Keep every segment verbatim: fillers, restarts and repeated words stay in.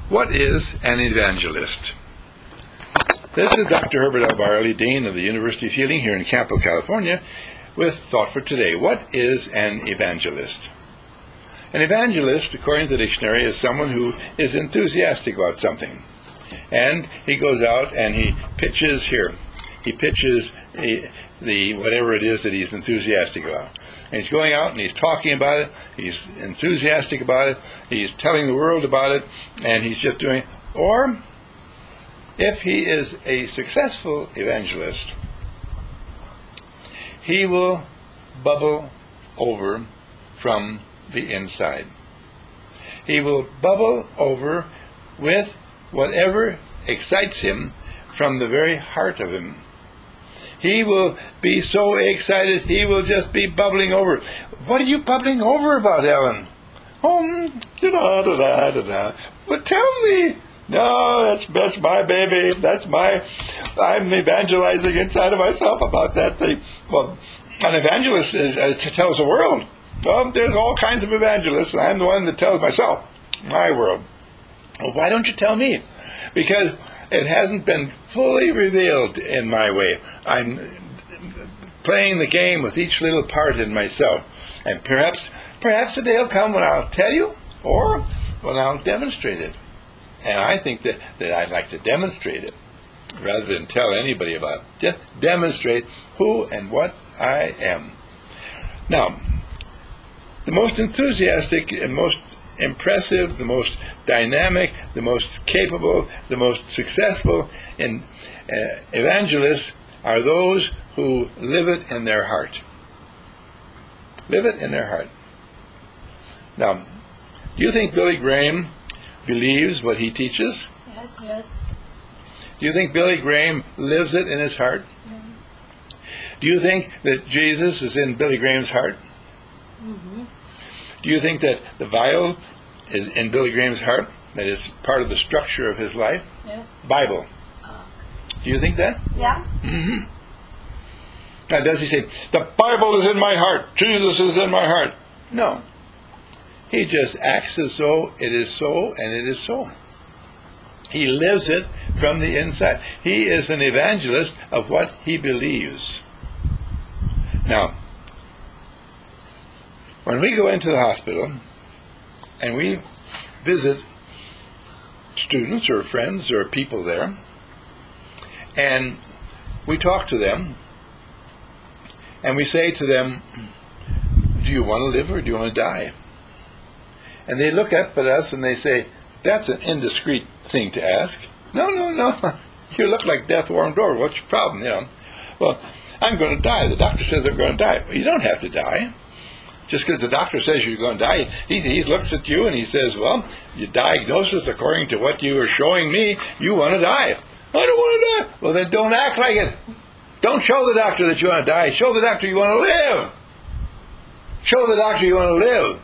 What is an evangelist? This is Doctor Herbert L. Barley, Dean of the University of Healing here in Campo, California, with Thought for Today. What is an evangelist? An evangelist, according to the dictionary, is someone who is enthusiastic about something. And he goes out and he pitches here. He pitches a, the whatever it is that he's enthusiastic about. And he's going out and he's talking about it. He's enthusiastic about it. He's telling the world about it. And he's just doing it. Or, if he is a successful evangelist, he will bubble over from the inside. He will bubble over with whatever excites him from the very heart of him. He will be so excited, he will just be bubbling over. What are you bubbling over about, Ellen? Oh, da da da da da. But tell me. No, that's, that's my baby. That's my, I'm evangelizing inside of myself about that thing. Well, an evangelist is, uh, tells the world. Well, there's all kinds of evangelists, and I'm the one that tells myself, my world. Well, why don't you tell me? Because it hasn't been fully revealed in my way. I'm playing the game with each little part in myself. And perhaps perhaps the day will come when I'll tell you, or when I'll demonstrate it. And I think that, that I'd like to demonstrate it, rather than tell anybody about it. Just demonstrate who and what I am. Now, the most enthusiastic and most impressive, the most dynamic, the most capable, the most successful in uh, evangelists are those who live it in their heart. Live it in their heart. Now, do you think Billy Graham believes what he teaches? Yes, yes. Do you think Billy Graham lives it in his heart? Mm-hmm. Do you think that Jesus is in Billy Graham's heart? Mm-hmm. Do you think that the vial is in Billy Graham's heart? That is part of the structure of his life? Yes. Bible. Do you think that? Yeah. Mm-hmm. Now, does he say, the Bible is in my heart, Jesus is in my heart? No. He just acts as though it is so, and it is so. He lives it from the inside. He is an evangelist of what he believes. Now, when we go into the hospital and we visit students or friends or people there, and we talk to them, and we say to them, do you want to live or do you want to die? And they look up at us and they say, that's an indiscreet thing to ask. No, no, no. You look like death warmed over. What's your problem? You know. Well, I'm going to die. The doctor says I'm going to die. Well, you don't have to die. Just because the doctor says you're going to die, he, he looks at you and he says, well, your diagnosis, according to what you are showing me, you want to die. I don't want to die. Well, then don't act like it. Don't show the doctor that you want to die. Show the doctor you want to live. Show the doctor you want to live.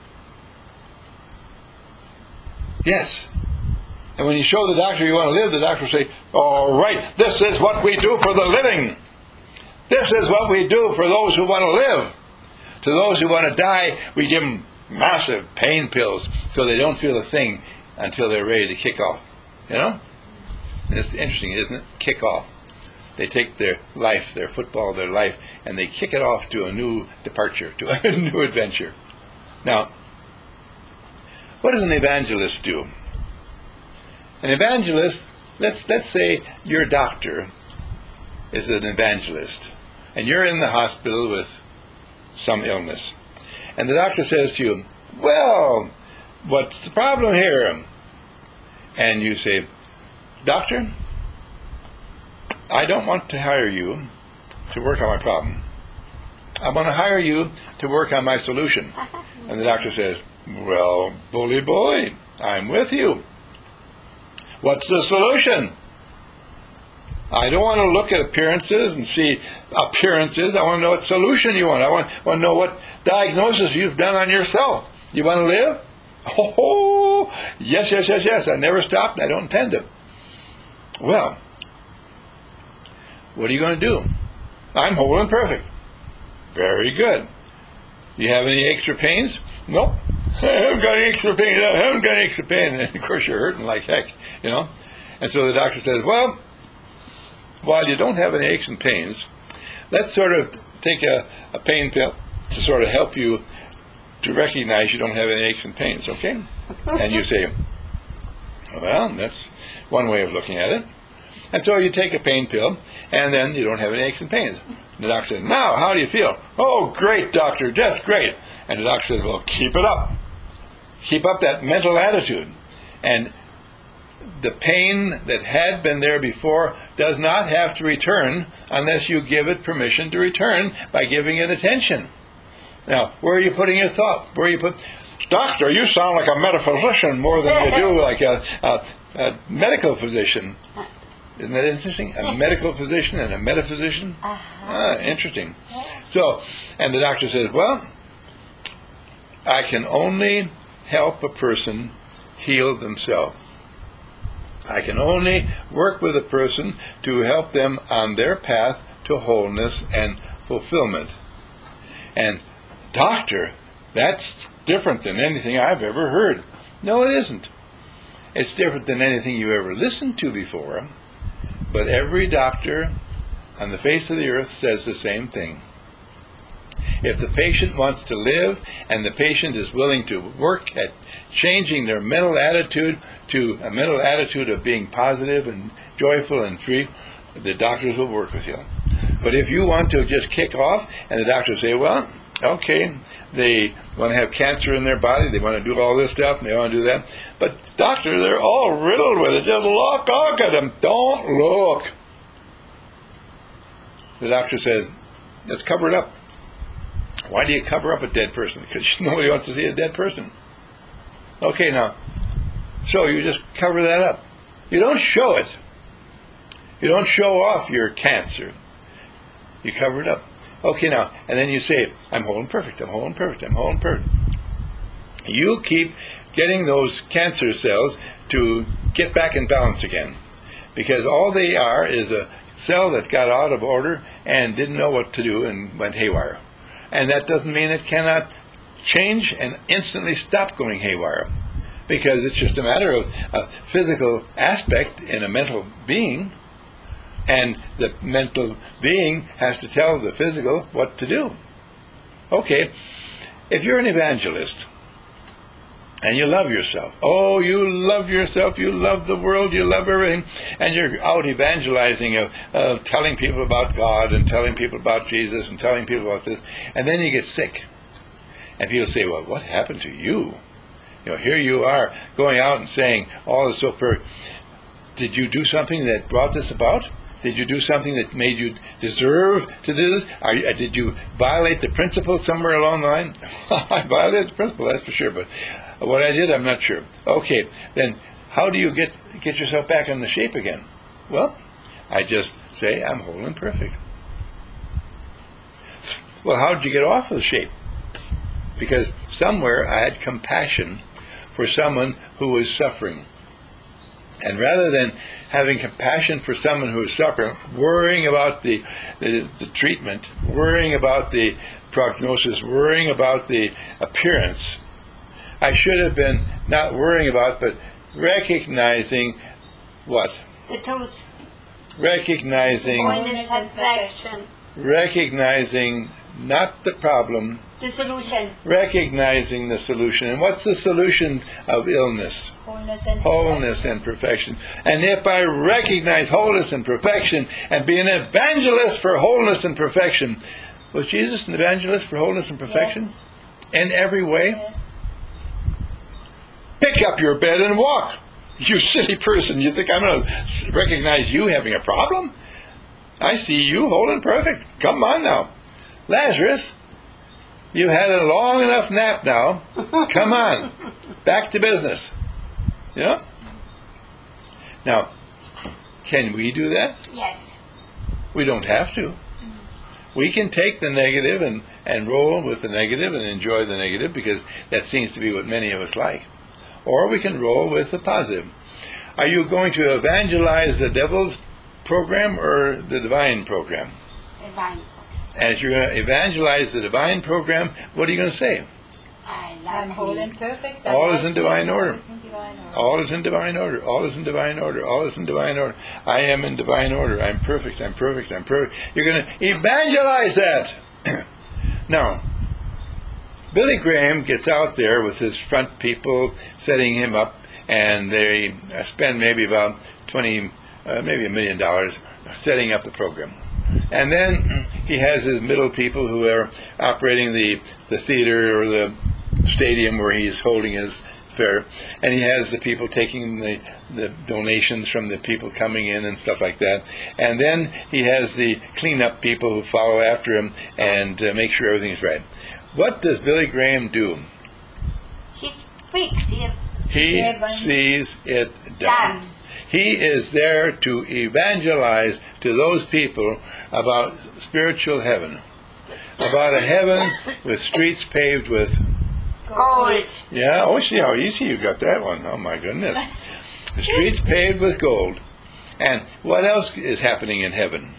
Yes. And when you show the doctor you want to live, the doctor will say, all right, this is what we do for the living. This is what we do for those who want to live. To those who want to die, we give them massive pain pills so they don't feel a thing until they're ready to kick off. You know? It's interesting, isn't it? Kick off. They take their life, their football, their life, and they kick it off to a new departure, to a new adventure. Now, what does an evangelist do? An evangelist, let's let's say your doctor is an evangelist, and you're in the hospital with some illness. And the doctor says to you, well, what's the problem here? And you say, doctor, I don't want to hire you to work on my problem. I want to hire you to work on my solution. And the doctor says, well, bully boy, I'm with you. What's the solution? I don't want to look at appearances and see appearances. I want to know what solution you want. I want, want to know what diagnosis you've done on yourself. You want to live? Oh, yes, yes, yes, yes. I never stopped and I don't intend to. Well, what are you going to do? I'm whole and perfect. Very good. Do you have any extra pains? Nope. I haven't got any aches or pain. I haven't got any aches or pain. And of course, you're hurting like heck, you know. And so the doctor says, well, while you don't have any aches and pains, let's sort of take a, a pain pill to sort of help you to recognize you don't have any aches and pains, okay? And you say, well, that's one way of looking at it. And so you take a pain pill, and then you don't have any aches and pains. And the doctor says, now, how do you feel? Oh, great, doctor, just great. And the doctor says, well, keep it up. Keep up that mental attitude. And the pain that had been there before does not have to return unless you give it permission to return by giving it attention. Now, where are you putting your thought? Where are you put? Doctor, you sound like a metaphysician more than you do like a, a, a medical physician. Isn't that interesting? A medical physician and a metaphysician? Uh-huh. Ah, interesting. So, and the doctor says, well, I can only help a person heal themselves. I can only work with a person to help them on their path to wholeness and fulfillment. And, doctor, that's different than anything I've ever heard. No, it isn't. It's different than anything you ever listened to before. But every doctor on the face of the earth says the same thing. If the patient wants to live and the patient is willing to work at changing their mental attitude to a mental attitude of being positive and joyful and free, the doctors will work with you. But if you want to just kick off and the doctors say, well, okay, they want to have cancer in their body, they want to do all this stuff, and they want to do that. But, doctor, they're all riddled with it. Just look, look at them. Don't look. The doctor says, let's cover it up. Why do you cover up a dead person? Because nobody wants to see a dead person. Okay, now, so you just cover that up. You don't show it. You don't show off your cancer. You cover it up. Okay, now, and then you say, I'm whole and perfect, I'm whole and perfect, I'm whole and perfect. You keep getting those cancer cells to get back in balance again. Because all they are is a cell that got out of order and didn't know what to do and went haywire. And that doesn't mean it cannot change and instantly stop going haywire. Because it's just a matter of a physical aspect in a mental being. And the mental being has to tell the physical what to do. Okay, if you're an evangelist and you love yourself, oh, you love yourself, you love the world, you love everything, and you're out evangelizing, of, uh, telling people about God and telling people about Jesus and telling people about this, and then you get sick. And people say, well, what happened to you? You know, here you are going out and saying, all is so perfect. Did you do something that brought this about? Did you do something that made you deserve to do this? Are you, did you violate the principle somewhere along the line? I violated the principle, that's for sure. But what I did, I'm not sure. Okay, then how do you get get yourself back in the shape again? Well, I just say I'm whole and perfect. Well, how did you get off of the shape? Because somewhere I had compassion for someone who was suffering. And rather than having compassion for someone who is suffering, worrying about the, the, the treatment, worrying about the prognosis, worrying about the appearance, I should have been not worrying about, but recognizing what? The truth. Holiness Recognizing, and perfection. recognizing not the problem, The solution. recognizing the solution. And what's the solution of illness? Wholeness and Wholeness and perfection. And if I recognize wholeness and perfection and be an evangelist for wholeness and perfection, was Jesus an evangelist for wholeness and perfection? Yes. In every way? Yes. Pick up your bed and walk. You silly person. You think I'm going to recognize you having a problem? I see you whole and perfect. Come on now. Lazarus, you had a long enough nap now. Come on. Back to business. You know? Now, can we do that? Yes. We don't have to. We can take the negative and, and roll with the negative and enjoy the negative, because that seems to be what many of us like. Or we can roll with the positive. Are you going to evangelize the devil's program or the divine program? Divine. And if you're going to evangelize the divine program, what are you going to say? I like I'm whole me. and perfect. All I is in like divine you. order. All is in divine order. All is in divine order. All is in divine order. All is in divine order. I am in divine order. I'm perfect. I'm perfect. I'm perfect. You're going to evangelize that. Now, Billy Graham gets out there with his front people setting him up, and they spend maybe about twenty, uh, maybe a million dollars setting up the program. And then he has his middle people who are operating the, the theater or the stadium where he's holding his fair, and he has the people taking the, the donations from the people coming in and stuff like that. And then he has the cleanup people who follow after him and uh, make sure everything's right. What does Billy Graham do? He speaks. He, He Heaven. sees it done. Done. He is there to evangelize to those people about spiritual heaven, about a heaven with streets paved with, gold. yeah, oh, see how easy you got that one. Oh, my goodness. The streets paved with gold. And what else is happening in heaven?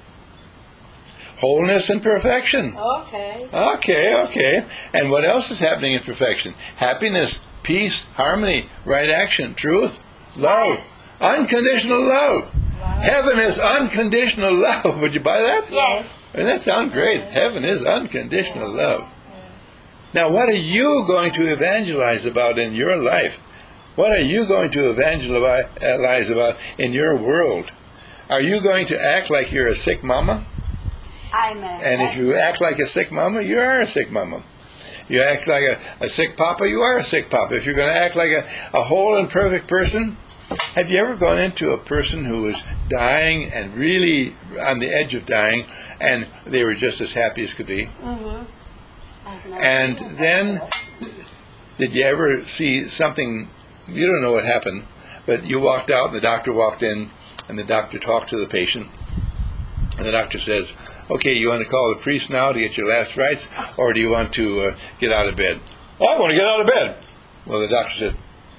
Wholeness and perfection. Okay. Okay, okay. And what else is happening in perfection? Happiness, peace, harmony, right action, truth, love, unconditional love. Wow. Heaven is unconditional love. Would you buy that? Yes. Doesn't that sound great? Heaven is unconditional love. Now, what are you going to evangelize about in your life? What are you going to evangelize about in your world? Are you going to act like you're a sick mama? I'm a And if you act like a sick mama, you are a sick mama. You act like a, a sick papa, you are a sick papa. If you're going to act like a, a whole and perfect person, have you ever gone into a person who was dying and really on the edge of dying, and they were just as happy as could be? Mm-hmm. I've never And seen it. then, did you ever see something, you don't know what happened, but you walked out, and the doctor walked in, and the doctor talked to the patient, and the doctor says, okay, you want to call the priest now to get your last rites, or do you want to uh, get out of bed? Oh, I want to get out of bed. Well, the doctor said,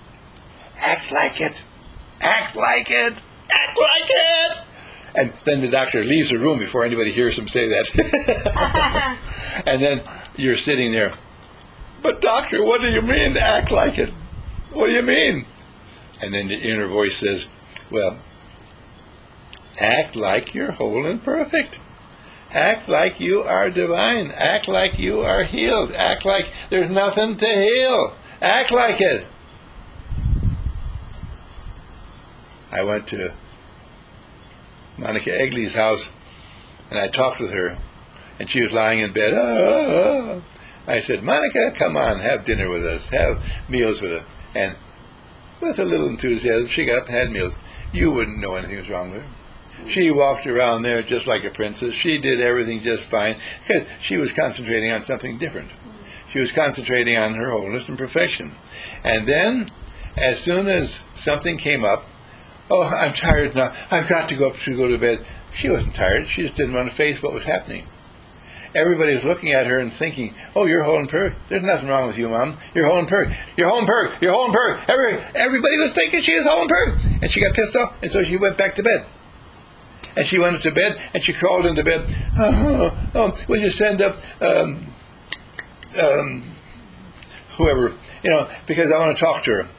act like it. Act like it. Act like it. And then the doctor leaves the room before anybody hears him say that. And then you're sitting there, but doctor, what do you mean act like it? What do you mean? And then the inner voice says, well, act like you're whole and perfect. Act like you are divine. Act like you are healed. Act like there's nothing to heal. Act like it. I went to Monica Egley's house, and I talked with her, and she was lying in bed. Oh, I said, Monica, come on, have dinner with us. Have meals with us. And with a little enthusiasm, she got up and had meals. You wouldn't know anything was wrong with her. She walked around there just like a princess. She did everything just fine because she was concentrating on something different. She was concentrating on her wholeness and perfection. And then, as soon as something came up, oh, I'm tired now. I've got to go up to go to bed. She wasn't tired. She just didn't want to face what was happening. Everybody was looking at her and thinking, oh, you're whole and perfect. There's nothing wrong with you, Mom. You're whole and perfect. You're whole and perfect. You're whole and perfect. Every, everybody was thinking she was whole and perfect. And she got pissed off, and so she went back to bed. And she went up to bed, and she crawled into bed. Oh, oh, will you send up um, um, whoever, you know, because I want to talk to her.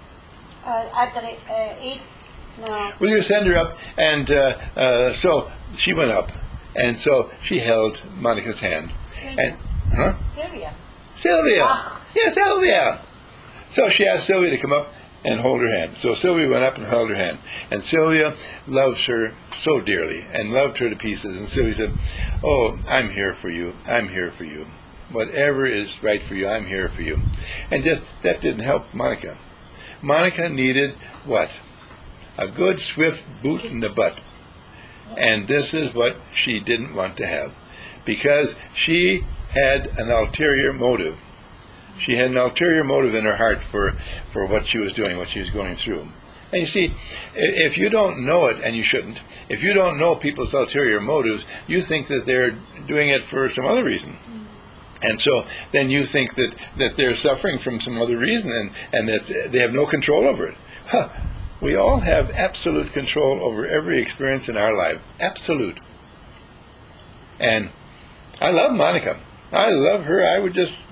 Uh, Adri, uh, eat, no. Will you send her up? And uh, uh, so she went up, and so she held Monica's hand. And, huh? Sylvia. Sylvia! Ah. Yes, Sylvia! So she asked Sylvia to come up and hold her hand. So Sylvia went up and held her hand. And Sylvia loves her so dearly and loved her to pieces. And Sylvia said, oh, I'm here for you. I'm here for you. Whatever is right for you, I'm here for you. And just that didn't help Monica. Monica needed what? A good, swift boot in the butt. And this is what she didn't want to have. Because she had an ulterior motive. She had an ulterior motive in her heart for, for what she was doing, what she was going through. And you see, if you don't know it, and you shouldn't, if you don't know people's ulterior motives, you think that they're doing it for some other reason. And so then you think that, that they're suffering from some other reason, and, and that they have no control over it. Huh. We all have absolute control over every experience in our life. Absolute. And I love Monica. I love her. I would just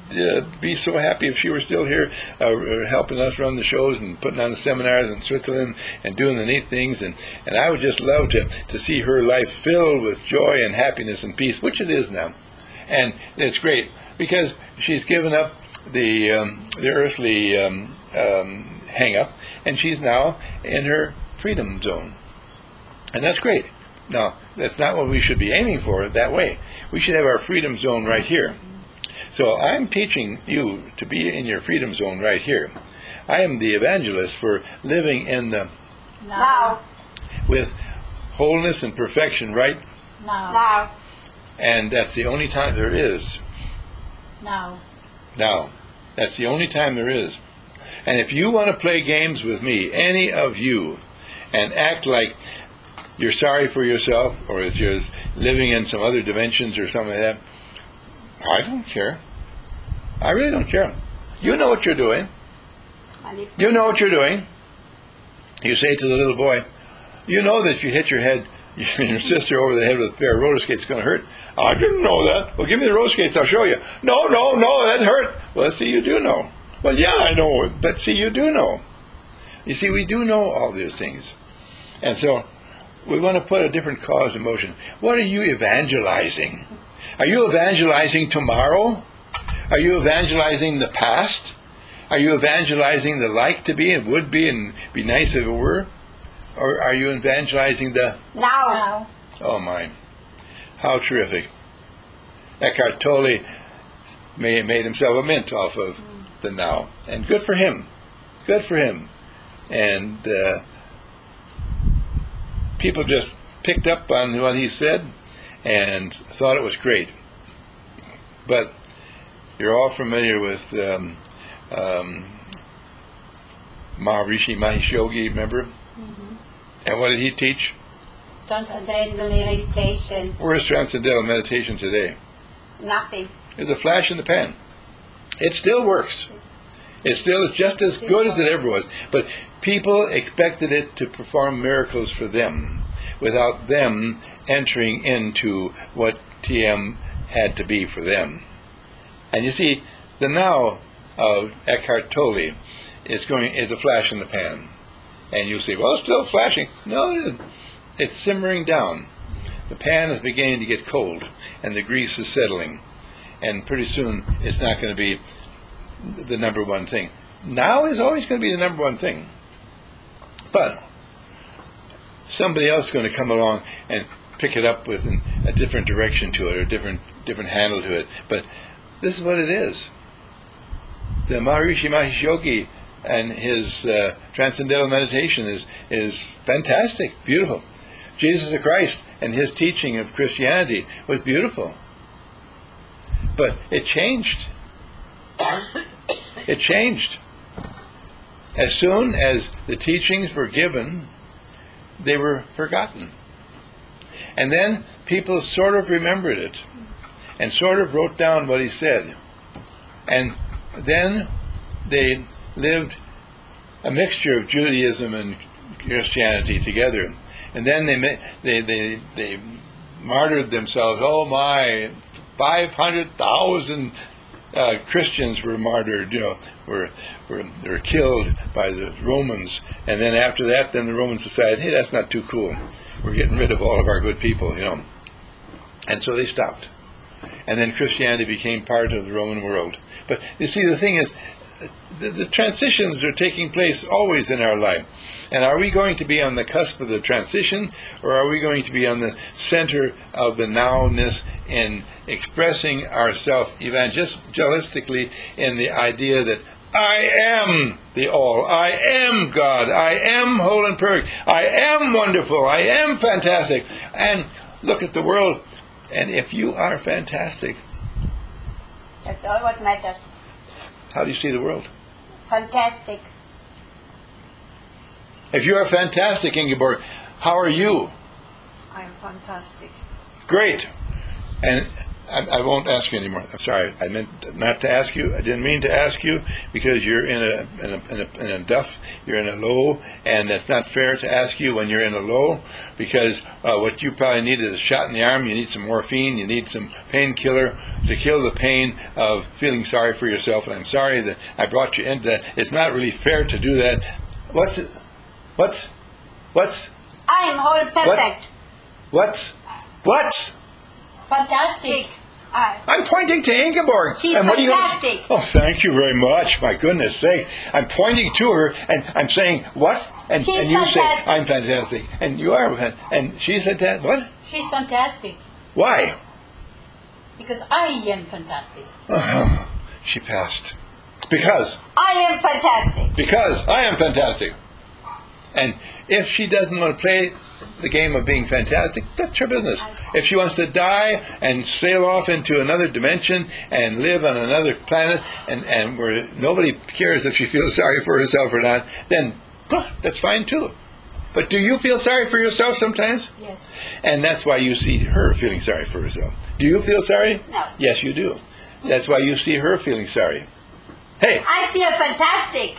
uh, be so happy if she were still here, uh, helping us run the shows and putting on the seminars in Switzerland and doing the neat things. And, and I would just love to, to see her life filled with joy and happiness and peace, which it is now. And it's great because she's given up the um, the earthly um, um, hang-up, and she's now in her freedom zone. And that's great. Now, that's not what we should be aiming for that way. We should have our freedom zone right here. So I'm teaching you to be in your freedom zone right here. I am the evangelist for living in the Now. with wholeness and perfection right, Now. Now. and that's the only time there is. Now. Now, that's the only time there is. And if you want to play games with me, any of you, and act like you're sorry for yourself, or if you're living in some other dimensions or something like that, I don't care. I really don't care. You know what you're doing. You know what you're doing. You say to the little boy, you know that if you hit your head, your sister over the head with a pair of roller skates is going to hurt. I didn't know that. Well, give me the roller skates, I'll show you. No, no, no, that hurt. Well, see, you do know. Well, yeah, I know, but see, you do know. You see, we do know all these things. And so, we want to put a different cause in motion. What are you evangelizing? Are you evangelizing tomorrow? Are you evangelizing the past? Are you evangelizing the like to be and would be and be nice if it were? Or are you evangelizing the Now. Now. oh my, how terrific. Eckhart Tolle made, made himself a mint off of the now. And good for him. Good for him. And uh, people just picked up on what he said and thought it was great. But you're all familiar with um, um, Maharishi Mahesh Yogi, remember? Mm-hmm. And what did he teach? Transcendental meditation. Where's transcendental meditation today? Nothing. There's a flash in the pan. It still works. It still is just as good as it ever was. But people expected it to perform miracles for them without them entering into what T M had to be for them. And you see, the now of Eckhart Tolle is going is a flash in the pan. And you say, well, it's still flashing. No, it isn't. It's simmering down. The pan is beginning to get cold, and the grease is settling. And pretty soon, it's not going to be the number one thing. Now is always going to be the number one thing. But somebody else is going to come along and pick it up with an, a different direction to it, or a different different handle to it. But this is what it is. The Maharishi Mahesh Yogi and his uh, transcendental meditation is is fantastic, beautiful. Jesus the Christ and his teaching of Christianity was beautiful. But it changed. It changed. As soon as the teachings were given, they were forgotten. And then people sort of remembered it and sort of wrote down what he said. And then they lived a mixture of Judaism and Christianity together. And then they they they they martyred themselves. Oh my, five hundred thousand uh, Christians were martyred. You know, were were they were killed by the Romans. And then after that, then the Romans decided, hey, that's not too cool. We're getting rid of all of our good people. You know, and so they stopped. And then Christianity became part of the Roman world. But you see, the thing is, the, the transitions are taking place always in our life. And are we going to be on the cusp of the transition, or are we going to be on the center of the nowness in expressing ourselves evangelistically in the idea that I am the all, I am God, I am whole and perfect, I am wonderful, I am fantastic. And look at the world. And if you are fantastic, That's all what matters. how do you see the world? Fantastic. If you are fantastic, Ingeborg, how are you? I'm fantastic. Great. And I, I won't ask you anymore. I'm sorry. I meant not to ask you. I didn't mean to ask you because you're in a in a, in a, in a duff. You're in a low, and that's not fair to ask you when you're in a low, because uh, what you probably need is a shot in the arm. You need some morphine. You need some painkiller to kill the pain of feeling sorry for yourself. And I'm sorry that I brought you into that. It's not really fair to do that. What's it? What's what's I am whole perfect. what's what's Fantastic. I, I'm pointing to Ingeborg. She's and what are you gonna- fantastic. Oh, thank you very much. My goodness sake. I'm pointing to her and I'm saying, what? And, She's and you say, fantastic. I'm fantastic. And you are. fan- And she said that. What? She's fantastic. Why? Because I am fantastic. Oh, she passed. Because. I am fantastic. Because I am fantastic. And if she doesn't want to play the game of being fantastic, that's her business. If she wants to die and sail off into another dimension and live on another planet, and, and where nobody cares if she feels sorry for herself or not, then oh, that's fine too. But do you feel sorry for yourself sometimes? Yes. And that's why you see her feeling sorry for herself. Do you feel sorry? No. Yes, you do. That's why you see her feeling sorry. Hey, I feel fantastic.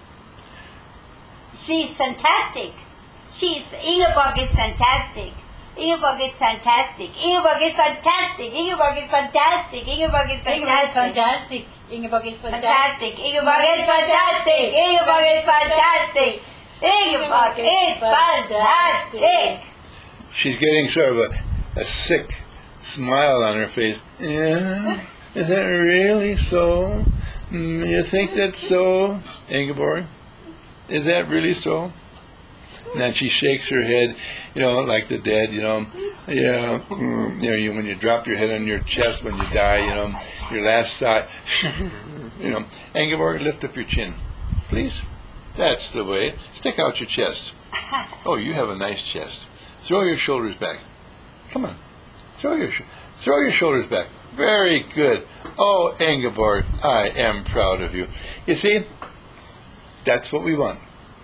She's fantastic. She's Ingeborg is fantastic. Ingeborg is fantastic. Ingeborg is fantastic. Ingeborg is fantastic. Ingeborg is Ingeborg is fantastic. fantastic. Ingeborg is fantastic. Fantastic. Ingeborg is fantastic. Ingeborg is fantastic. Ingeborg is fantastic. she's getting sort of a, a sick smile on her face. Yeah? Is that really so? Mm, you think that's so, Ingeborg? Is that really so? And then she shakes her head, you know, like the dead, you know. Yeah, mm, you know, you, when you drop your head on your chest when you die, you know, your last sigh, you know. Ingeborg, lift up your chin, please. That's the way. Stick out your chest. Oh, you have a nice chest. Throw your shoulders back. Come on. Throw your sh- throw your shoulders back. Very good. Oh, Ingeborg, I am proud of you. You see, that's what we want.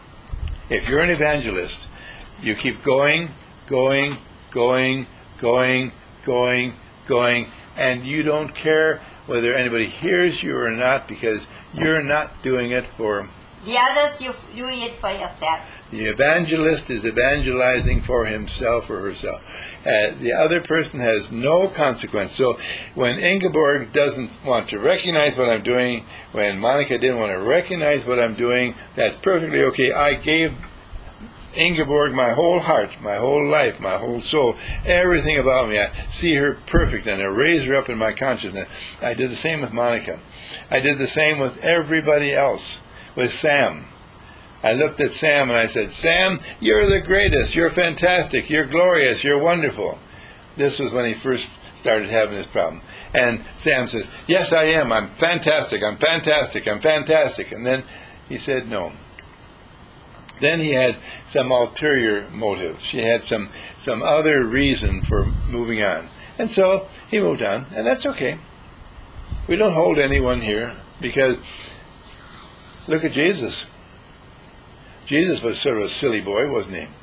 If you're an evangelist, you keep going, going, going, going, going, going, and you don't care whether anybody hears you or not, because you're not doing it for The others, you doing it for yourself. the evangelist is evangelizing for himself or herself. Uh, the other person has no consequence. So when Ingeborg doesn't want to recognize what I'm doing, when Monica didn't want to recognize what I'm doing, that's perfectly okay. I gave Ingeborg my whole heart, my whole life, my whole soul, everything about me. I see her perfect and I raise her up in my consciousness. I did the same with Monica. I did the same with everybody else, with Sam. I looked at Sam and I said, Sam, you're the greatest. You're fantastic. You're glorious. You're wonderful. This was when he first started having this problem. And Sam says, yes, I am. I'm fantastic. I'm fantastic. I'm fantastic. And then he said, no. Then he had some ulterior motive. She had some, some other reason for moving on. And so he moved on. And that's okay. We don't hold anyone here because look at Jesus. Jesus was sort of a silly boy, wasn't he?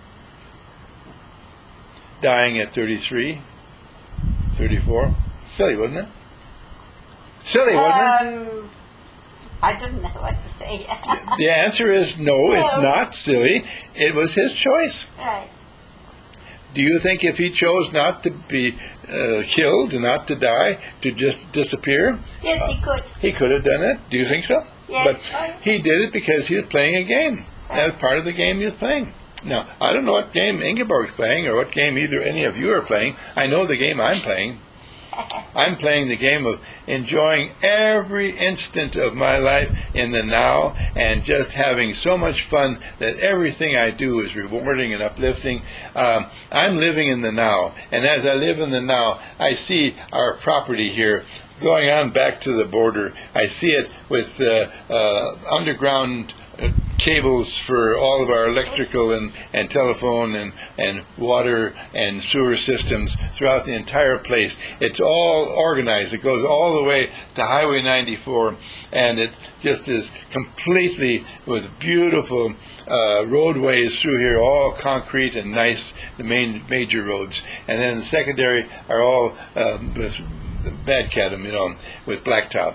Dying at thirty-three, thirty-four. Silly, wasn't it? Silly, wasn't it? Um, I don't know what to say. The answer is no, it's No. not silly. It was his choice. Right. Do you think if he chose not to be uh, killed, not to die, to just disappear, Yes, he could. he could have done it? Do you think so? Yes. But he did it because he was playing a game. That was part of the game he was playing. Now, I don't know what game Ingeborg's playing or what game either any of you are playing. I know the game I'm playing. I'm playing the game of enjoying every instant of my life in the now and just having so much fun that everything I do is rewarding and uplifting. Um, I'm living in the now, and as I live in the now, I see our property here going on back to the border. I see it with uh, uh, underground uh, cables for all of our electrical and, and telephone and, and water and sewer systems throughout the entire place. It's all organized. It goes all the way to Highway ninety-four, and it just is completely with beautiful uh, roadways through here, all concrete and nice, the main major roads. And then the secondary are all um, with macadam, you know, with blacktop.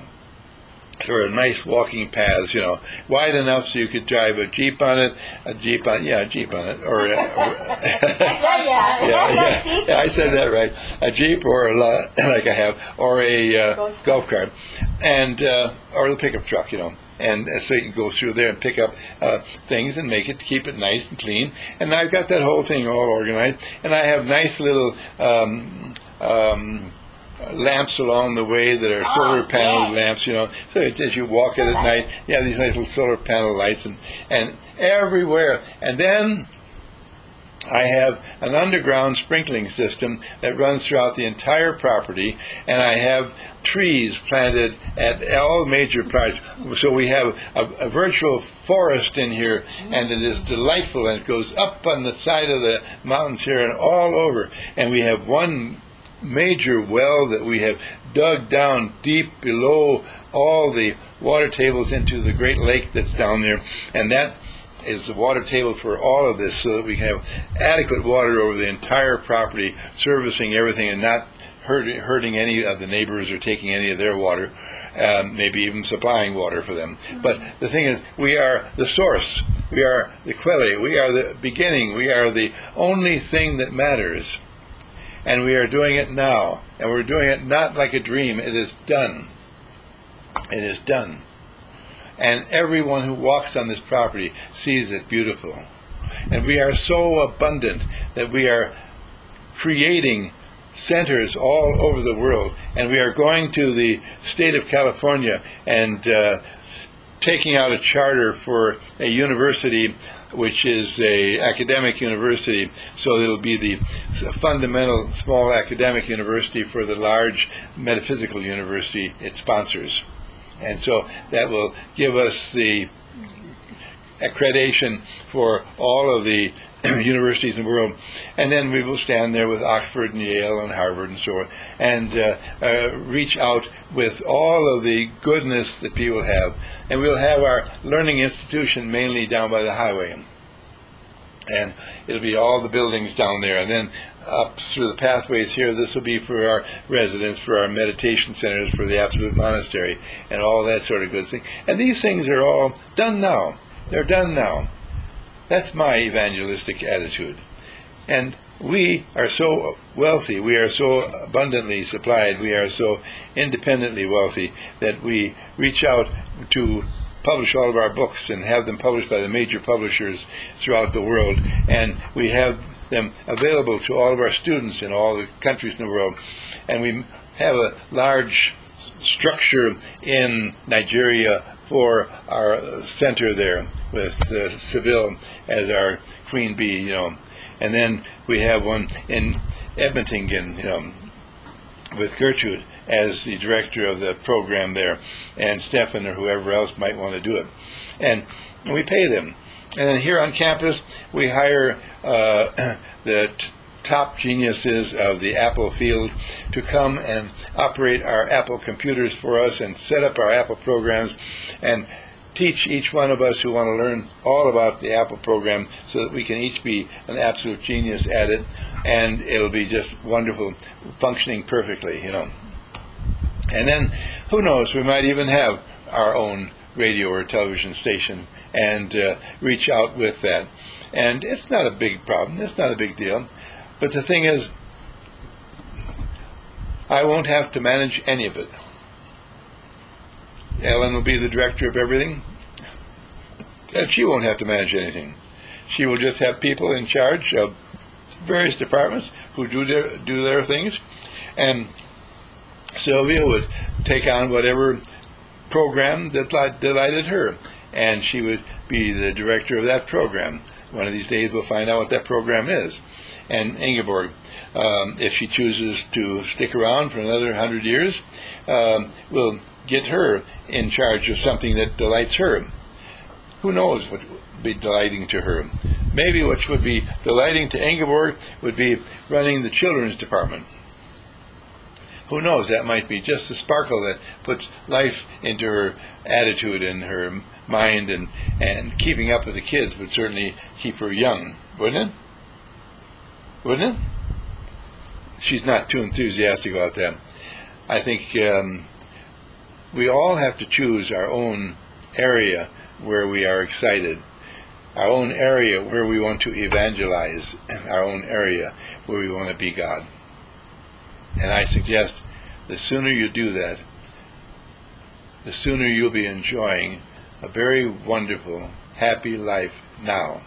Or nice walking paths, you know, wide enough so you could drive a Jeep on it, a Jeep on, yeah, a Jeep on it, or, a, or Yeah, yeah. yeah, yeah, yeah, I said that right, a Jeep or a, la- like I have, or a uh, Golf golf cart, and uh, or the pickup truck, you know, and uh, so you can go through there and pick up uh, things and make it, keep it nice and clean, and I've got that whole thing all organized, and I have nice little um, um, lamps along the way that are solar Oh, panel yes. lamps, you know. So it, as you walk it at night, yeah, these nice little solar panel lights, and, and everywhere. And then I have an underground sprinkling system that runs throughout the entire property, and I have trees planted at all major parts. So we have a, a virtual forest in here, and it is delightful, and it goes up on the side of the mountains here and all over. And we have one major well that we have dug down deep below all the water tables into the great lake that's down there, and that is the water table for all of this, so that we can have adequate water over the entire property, servicing everything and not hurting, hurting any of the neighbors or taking any of their water, um, maybe even supplying water for them. Mm-hmm. But the thing is, we are the source, we are the quelle, we are the beginning, we are the only thing that matters. And we are doing it now. And we're doing it not like a dream. It is done. It is done. And everyone who walks on this property sees it beautiful. And we are so abundant that we are creating centers all over the world. And we are going to the state of California and uh, taking out a charter for a university, which is a academic university, so it'll be the fundamental small academic university for the large metaphysical university it sponsors. And so that will give us the accreditation for all of the universities in the world, and then we will stand there with Oxford and Yale and Harvard and so on, and uh, uh, reach out with all of the goodness that people have, and we'll have our learning institution mainly down by the highway, and it'll be all the buildings down there, and then up through the pathways here, this will be for our residents, for our meditation centers, for the Absolute Monastery, and all that sort of good thing. And these things are all done now. They're done now. That's my evangelistic attitude. And we are so wealthy, we are so abundantly supplied, we are so independently wealthy that we reach out to publish all of our books and have them published by the major publishers throughout the world. And we have them available to all of our students in all the countries in the world. And we have a large structure in Nigeria for our center there, with uh, Seville as our queen bee, you know. And then we have one in Edmonton, you know, with Gertrude as the director of the program there, and Stefan or whoever else might want to do it. And we pay them. And then here on campus, we hire uh, the t- top geniuses of the Apple field to come and operate our Apple computers for us and set up our Apple programs and teach each one of us who want to learn all about the Apple program so that we can each be an absolute genius at it, and it'll be just wonderful, functioning perfectly, you know. And then, who knows, we might even have our own radio or television station and uh, reach out with that. And it's not a big problem, it's not a big deal. But the thing is, I won't have to manage any of it. Ellen will be the director of everything, and she won't have to manage anything. She will just have people in charge of various departments who do their do their things, and Sylvia would take on whatever program that delighted her, and she would be the director of that program. One of these days we'll find out what that program is. And Ingeborg, um, if she chooses to stick around for another hundred years, um, will get her in charge of something that delights her. Who knows what would be delighting to her? Maybe what would be delighting to Ingeborg would be running the children's department. Who knows? That might be just the sparkle that puts life into her attitude and her mind, and, and keeping up with the kids would certainly keep her young, wouldn't it? Wouldn't it? She's not too enthusiastic about that. I think um, we all have to choose our own area where we are excited, our own area where we want to evangelize, our own area where we want to be God. And I suggest the sooner you do that, the sooner you'll be enjoying a very wonderful, happy life now.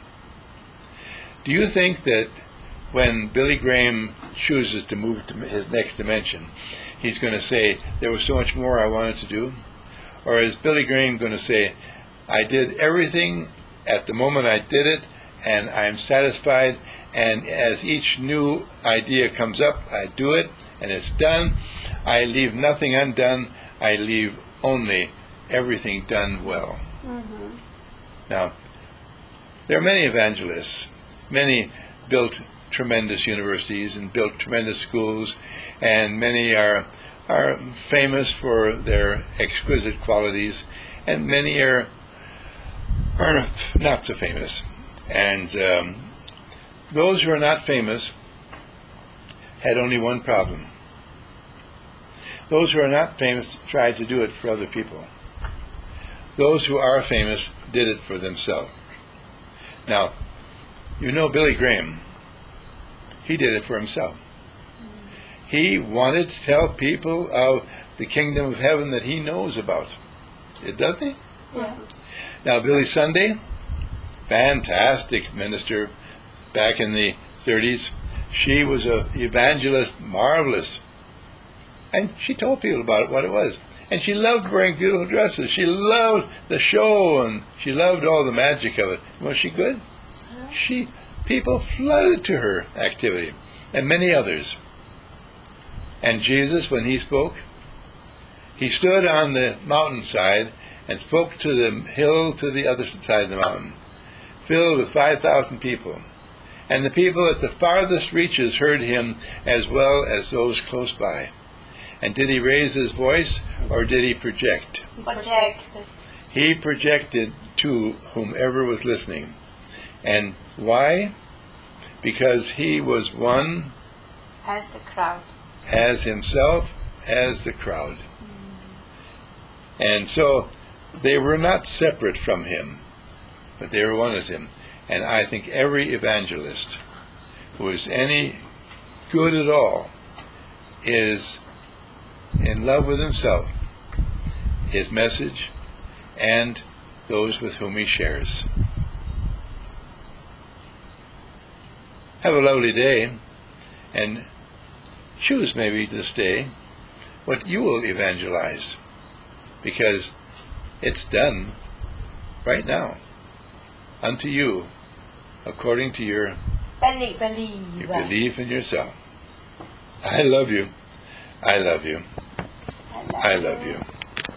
Do you think that when Billy Graham chooses to move to his next dimension, he's going to say, there was so much more I wanted to do? Or is Billy Graham going to say, I did everything at the moment I did it, and I'm satisfied, and as each new idea comes up, I do it, and it's done. I leave nothing undone. I leave only everything done well. Mm-hmm. Now, there are many evangelists. Many built tremendous universities and built tremendous schools, and many are are famous for their exquisite qualities, and many are are not so famous. And um, those who are not famous had only one problem. Those who are not famous tried to do it for other people. Those who are famous did it for themselves. Now, you know Billy Graham. He did it for himself. He wanted to tell people of the kingdom of heaven that he knows about. It doesn't he? Yeah. Now, Billy Sunday, fantastic minister back in the thirties. She was an evangelist, marvelous. And she told people about it, what it was. And she loved wearing beautiful dresses. She loved the show, and she loved all the magic of it. Was she good? She, people flooded to her activity, and many others. And Jesus, when he spoke, he stood on the mountainside and spoke to the hill to the other side of the mountain, filled with five thousand people. And the people at the farthest reaches heard him as well as those close by. And did he raise his voice, or did he project? Project. He projected to whomever was listening. And why? Because he was one As the crowd. as himself as the crowd. And so they were not separate from him, but they were one as him. And I think every evangelist who is any good at all is in love with himself, his message, and those with whom he shares. Have a lovely day, and choose maybe this day what you will evangelize, because it's done right now unto you according to your, Believe. Believe. your belief in yourself. I love you. I love you. I love you.